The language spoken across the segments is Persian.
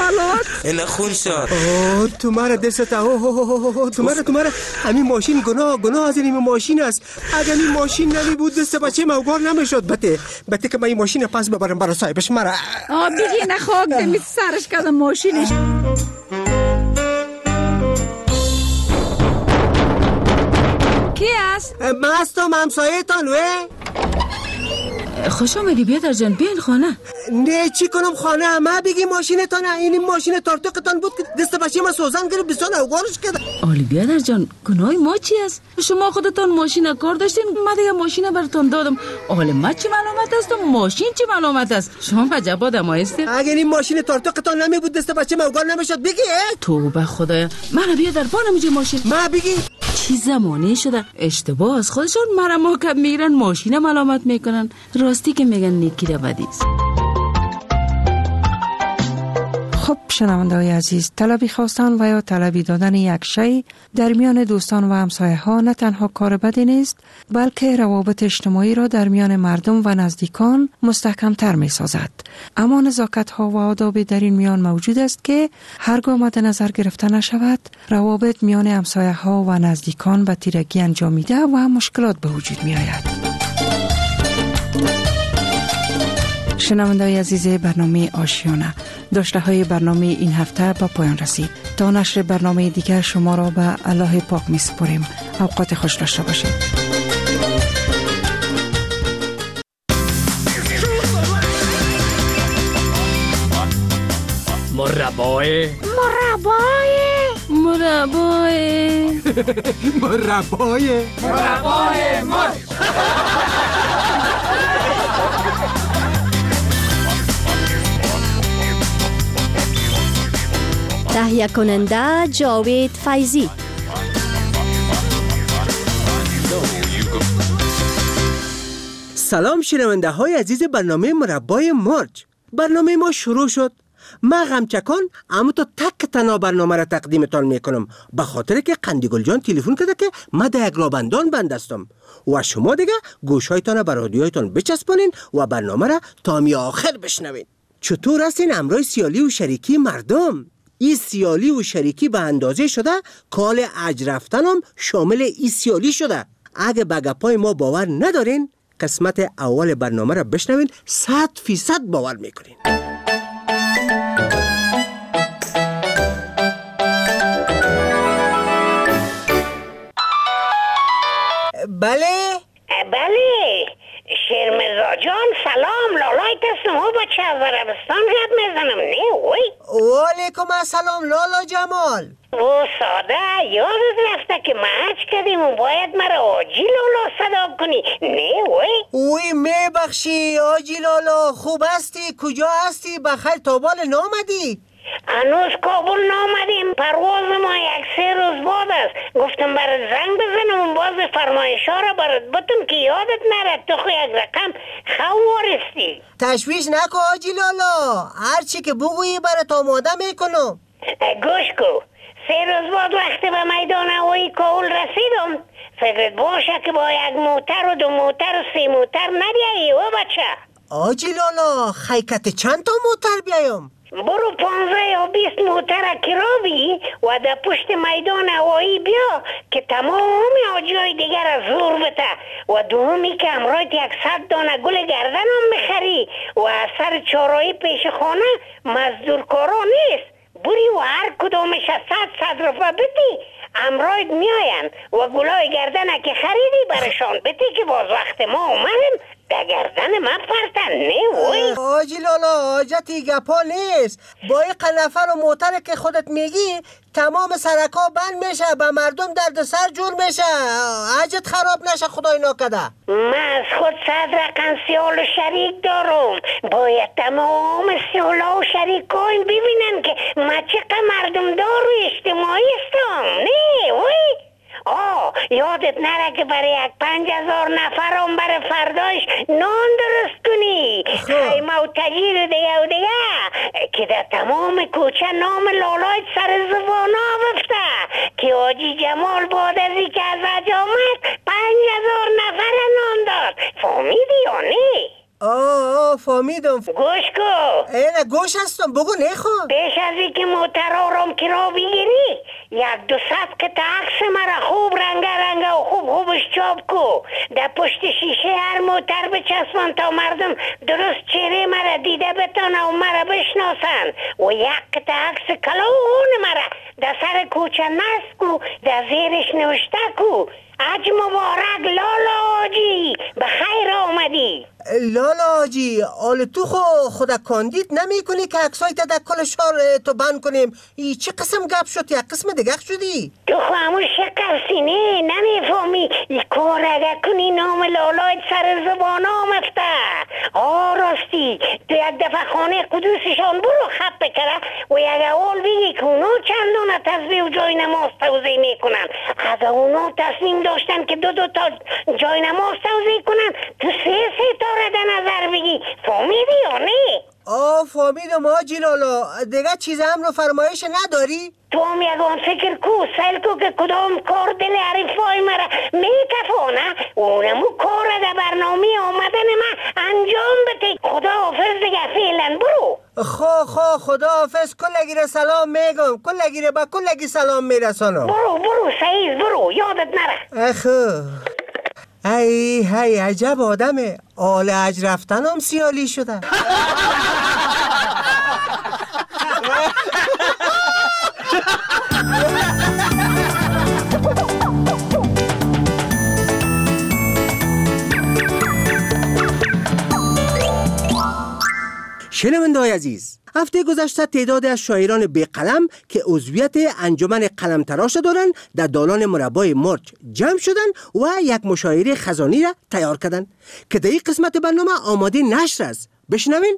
سلامت. این خون شد. تو مرا دستت. تو مرا همین ماشین گناه از این ماشین است. اگر این ماشین نمی بود دست بچه موگار نمیشد. بته که من این ماشین پس ببرم برای صاحبش. مرا بگی نخواک دمی سرش کردم ماشینش. کی است؟ من هستم همسایه تانوه. خوش آمدی بیادر جان، بیاین خانه. نه چی کنم خانه؟ ما بگی ماشین تانه. این ماشین تارتوقتان بود که دست بچه ما سوزن گرفت بسان اوگارش کرد. آلی بیادر جان، گناه ما چی است؟ شما خودتان ماشین کار داشتین، من دیگه ماشین براتون دادم. آلی ما چی ملامت است و ماشین چی ملامت است؟ شما عجب آدم هستید. اگر این ماشین تارتوقتان نمی بود دست بچه ما اوگار نمیشد. بگی توبه خدایا، من بیادر با نمیجه ماشین. ما بگی چی زمانی شده اشتباه از خودشون مرا محکم میگیرن ماشین ملامت میکنن. راستی که میگن نیکی را بدیست. خب شنونده‌های عزیز، طلبی خواستن و یا طلبی دادن یک شی در میان دوستان و همسایه ها نه تنها کار بدی نیست، بلکه روابط اجتماعی را در میان مردم و نزدیکان مستحکم‌تر می‌سازد. اما نزاکت ها و آداب در این میان موجود است که هرگاه مد نظر گرفته نشود، روابط میان همسایه ها و نزدیکان به تیرگی انجامیده و مشکلات به وجود می‌آید. شنونده‌های عزیز برنامه آشیانه، داشته‌های برنامه این هفته با پایان رسید. تا نشر برنامه دیگر شما را به الله پاک می‌سپاریم. اوقات خوش داشته باشید. مربای مرچ. تهیه کننده جاوید فیضی. سلام شنونده های عزیز برنامه مربای مرچ. برنامه ما شروع شد. من غمچکان اما تو تک تنها برنامه را تقدیمتان میکنم، به خاطر که قندیگل جان تلفن کرده که من در یک رابندان بند هستم و شما دیگه گوشایتان به رادیویتان بچسبانین و برنامه را تا می آخر بشنوین. چطور هستین امروز سیالی و شریکی مردم؟ این سیالی و شریکی به اندازه شده کال اجر رفتنم شامل این سیالی شده. اگه به گپای ما باور ندارین، قسمت اول برنامه را بشنوین، 100% باور میکنین. بله شیرمرزا جان سلام. لالای تستم ها بچه از عربستان رد میزنم. نه وی وعلیکم السلام لالا جمال. و ساده یادت رفته که مچ کردیم و باید مرا آجی لالا صدا کنی. نه وی میبخشی آجی لالا. خوب هستی؟ کجا هستی؟ بخیر تابال نامدی؟ هنوز کابل نامدیم. پرواز ما 1-3 روز بعد است. گفتم برات زنگ بزنم باز فرمایشا را برات بتم که یادت نره. تو خو یک رقم خوارستی. تشویش نکن آجی لالا، هرچی که بگویی برات آماده میکنم. گوش کو. 3 روز بعد وقتی به میدان هوایی کابل رسیدم، فکرت باشه که با 1 موتر و 2 موتر و 3 موتر ندیایی و بچه. آجی لالا خیکت چند تا موتر بیایم؟ برو 15 یا 20 موتر کرابی و در پشت میدان هوایی بیا که تمام آجای دیگر از زور بته. و دومی که امرایت 100 دانه گل گردن هم میخری و از سر چارایی پیش خانه مزدورکارا نیست. بری و هر کدومش 100 روپه بتی امرایت میاین و گلای گردن که خریدی برشان بتی که باز وقت ما اومدیم در گردن من پرتن. نه وی آجی لالا حاجتی گپا نیست. با این قنفر و موتر که خودت میگی تمام سرکا بند میشه، به مردم درد سر جور میشه. حاجت خراب نشه خدای ناکده. من از خود 100 رقم سیال و شریک دارم. باید تمام سیالا و شریکایم ببینن که من چقدر مردم دار و اجتماعی هستم. نه وی یادت نره که برای 5,000 نفرم برای فرداش نان درست کنی. خیمه و تجیر دیگه و دیگه که در تمام کوچه نام لالایت سر زبانا بفته که آجی جمال بعد از این که از آمد 5,000 نفر نان داد. فهمیدی یا نه؟ فهمیدم. گوش کو. اینه گوش هستم، بگو نخو. پیش از اینکه موتر آرام کرا بگیری 100-200 قطعه عکس مرا خوب رنگه و خوبش چاپ کو. در پشت شیشه هر موتر بچسبان تا مردم درست چهره مرا دیده بتانه و مرا بشناسن. و 1 قطعه عکس کلون مرا در سر کوچه نصب کو، در زیرش نوشته کو حج مبارک لالا حاجی بخیر آمدی. لالا حاجی، آل تو خدا کاندید نمی کنی که عکسای در کل شهر تو بند کنیم؟ ای چه قسم گپ شد؟ یک قسم دیگه شدی؟ تو همون شکستی نه نمیفهمی. ای کار اگه کنی نام لالایت سر زبان آمفته. راستی تو یک دفعه خانه قدوسشان برو خط بکره و یک اول بگی که اونا چندانه تسبیح و جای نماز توزیع میکنن. اگه اونا تصمیم داشتن که دو تا جای نماز توزیع کنن تو 3 ستاره در نظر بگی. فهمیدی یا نه؟ فهمیدم حاجی لالا. دیگه چیز هم رو فرمایش نداری؟ تو هم یکان فکر کو سل کو که کدام کار دل عرفای مرا میتفانه اونمو کار در برنامه آمدن من انجام بده. خدا حافظ دیگه فعلا برو. خدا حافظ. کلگی را سلام میگم، کلگی را با کلگی سلام میرسانم. برو سعید برو، یادت نره. ای عجب آدمه. آل حج رفتن هم سیالی شده. شنونده‌های عزیز، هفته گذشته تعداد از شاعران بی قلم که عضویت انجمن قلم تراش دارند در دالان مربای مرج جمع شدند و یک مشاعره خزانی را تیار کردند که در این قسمت برنامه آماده نشر است. بشنوین.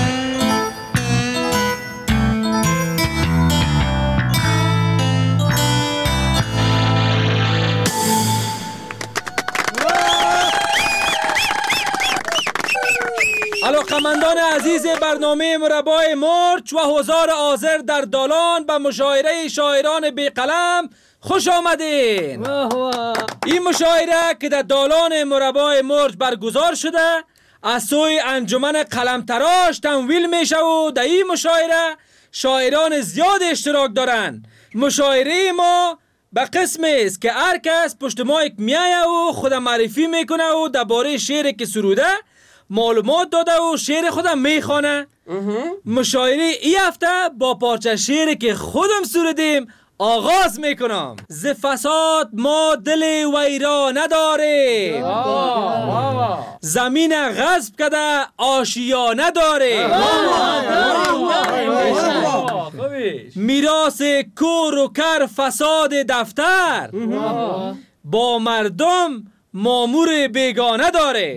علاقمندان عزیز برنامه مربای مرج و حضار حاضر در دالان به مشاعره شاعران بی قلم خوش آمدین. این مشاعره که در دالان مربای مرج برگزار شده از سوی انجمن قلم تراش تمویل میشه و در این مشاعره شاعران زیاد اشتراک دارن. مشاعره ما به قسم است که هر کس پشت مایک میایه و خود معرفی میکنه و درباره شعری که سروده معلومات داده و شعر خودم میخوانه. مشاعره ای هفته با پارچه شعری که خودم سرودیم آغاز میکنم. ز فساد ما دل ویرا نداره، زمین غصب کده آشیا نداره، میراث کور و کر فساد دفتر، با مردم مامور بیگانه داره.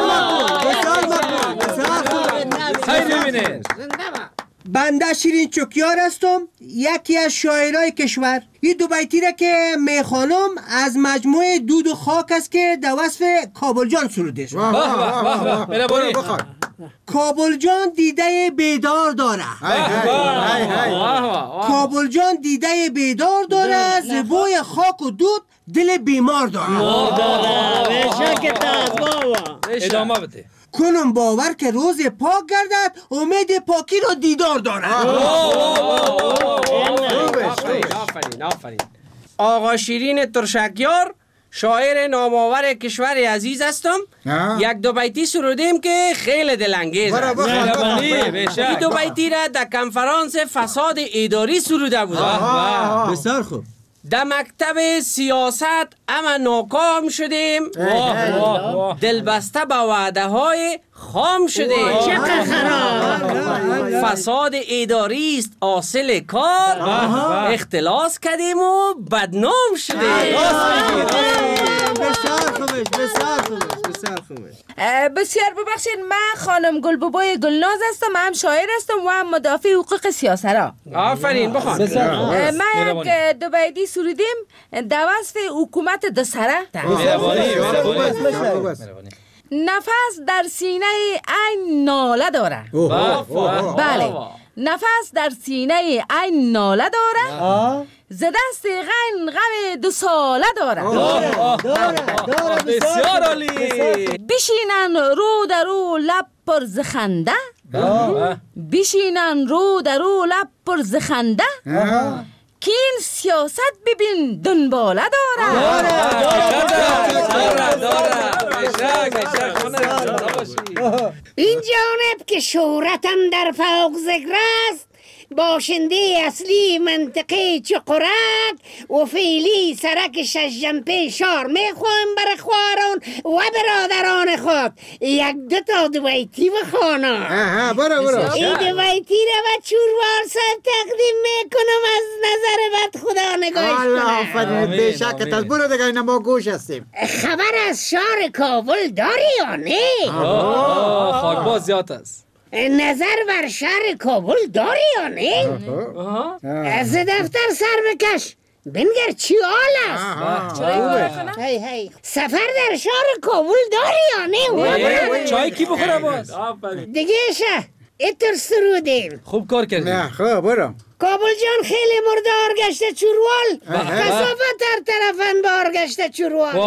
بنده شیرین چوکیار هستم، یکی از شاعرای کشور. این 2 بیتی را که میخوانم از مجموعه دود و خاک است که در وصف کابل جان سروده شد. کابل جان دیده بیدار داره، کابل جان دیده بیدار داره، زبوی خاک و دود دل بیمار داره. ادامه بده. کنم باور که روز پاک گردد امید پاکی را دیدار دارد. آفرین. آقا شیرین ترشکیار شاعر نامآور کشور عزیز هستم. 1-2 بیتی سرودیم که خیلی دلانگیز است. این 2 بیتی را در کنفرانس فساد اداری سروده بودم. بسیار خوب. در مکتب سیاست اما ناکام شدیم، دلبسته به وعده های خام شدیم. چقدر خراب. فساد اداری است حاصل کار، اختلاس کردیم و بدنام شدیم. بسیار ببخشید، من خانم گلبابای گلناز هستم، هم شاعر هستم و هم مدافع حقوق سیاسرا. آفرین بخوان. من یک 2 بیتی سرودیم در وصف حکومت دسره. نفس در سینه این ناله داره. بله، نفس در سینه این ناله داره، ز دست غم 2 ساله داره. بسیار عالی. بشینن رو در رو لب پر ز خنده، بشینن رو در رو لب پر ز خنده، که این سیاست ببین دنباله داره. این جانب که شهرتم در فوق ذکر است، باشنده اصلی منطقه چقرک و فعلی سرک شجنپه شار میخوایم بر خواران و برادران خود 1-2 تا دویتی بخوانا. برو این دویتی را و چوروار صاحب تقدیم میکنم، از نظر بد خدا نگاهش کنم. الله آفرین، بیشکت از برو دیگه، اینا ما گوش هستیم. خبر از شهر کابل داری یا نه؟ خاکباز زیاد است. نظر بر شهر کابل داری یا نه؟ از دفتر سر بکش بنگر چی حال است. هی سفر در شهر کابل داری یا نه؟ چای کی بخوره باز؟ دیگه شه اتر سرودیم. خوب کار کردی. نه خب برو. کابل جان خیلی مردار گشته چوروال، کسافت در طرفن بار گشته چوروال.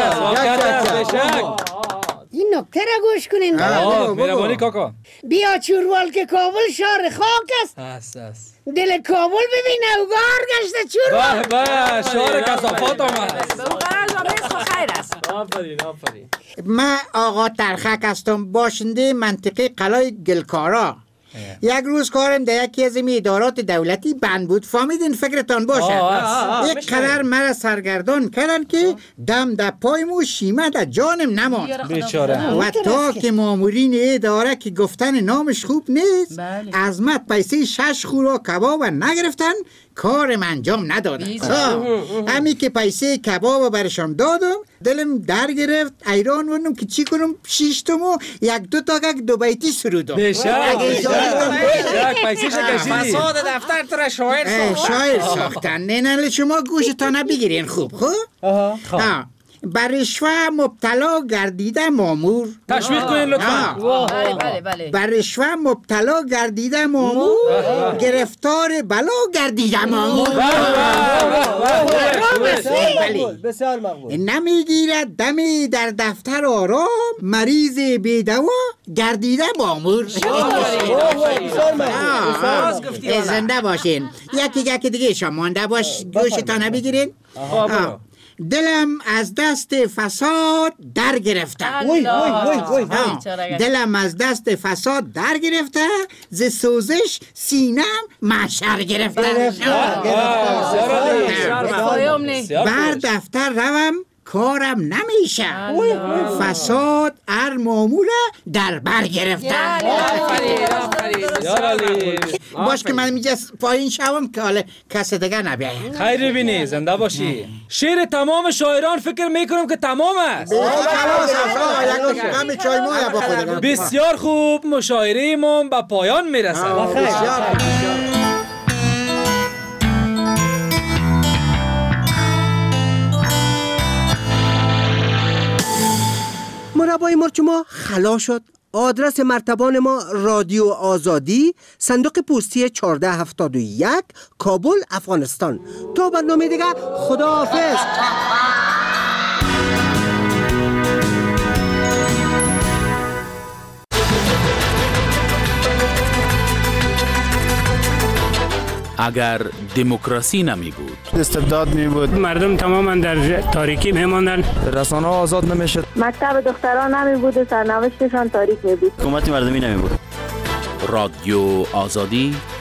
واقعا این نکته را گوش کنین. مهربانی کاکا. بیا چوروال که کابل شهر خاک است. دل کابل ببین اوگار گشته چوروال. شهر کسافات آمد. خیر است. آفرین. من آقا ترخک هستم، باشنده منطقه قلعه گلکارا. یک روز کارم در یکی از این ادارات دولتی بند بود، فهمیدین فکرتان باشه. یک قدر مرا سرگردان کردن که دم در پایم و شیمه در جانم نماند. بیچاره. و تا که مامورین اداره که گفتن نامش خوب نیست، از من پیسه 6 خورا کباب نگرفتن، کارم انجام ندادن. همین که پیسه کباب برشان دادم، دلم در گرفت، ایران بودم که چی کنم. 6 تومو 1-2 تا دوبیتی سرودم. فساد دفتر تو را شاعر ساختن. نه شما گوشتان بگیرین خوب. بر رشوه مبتلا گردیده مامور. تشویق کنین لطفا. بله. بر رشوه مبتلا گردیده مامور، گرفتار بلا گردیده مامور. بسیار مقبول. نمیگیرد دمی در دفتر آرام، مریض بیدوا گردیده مامور. زنده باشین. یکی دیگه شما مانده باش، گوشتان بگیرین. دلم از دست فساد در گرفته. دلم از دست فساد در گرفته، ز سوزش سینم محشر گرفته. بر دفتر روم کارم نمیشه، فساد ار ماموره در بر گرفته. باش که من میجا پایین شوم که حالا کسی دیگه نبیه. خیر بینی، زنده باشی. شعر تمام شاعران فکر میکنم که تمام است. بسیار خوب، مشاعره ما به پایان میرسد. مربای مرچ ما خلا شد. آدرس مرتبان ما رادیو آزادی، صندوق پستی 1471، کابل، افغانستان. تا برنامه دیگه، خداحافظ. اگر دموکراسی نمی بود، استبداد می بود، مردم تماما در تاریکی می ماندن، رسانه ها آزاد نمی شد، مکتب دختران نمی بود و سرنوشتشان تاریک می بود، حکومت مردمی نمی بود. رادیو آزادی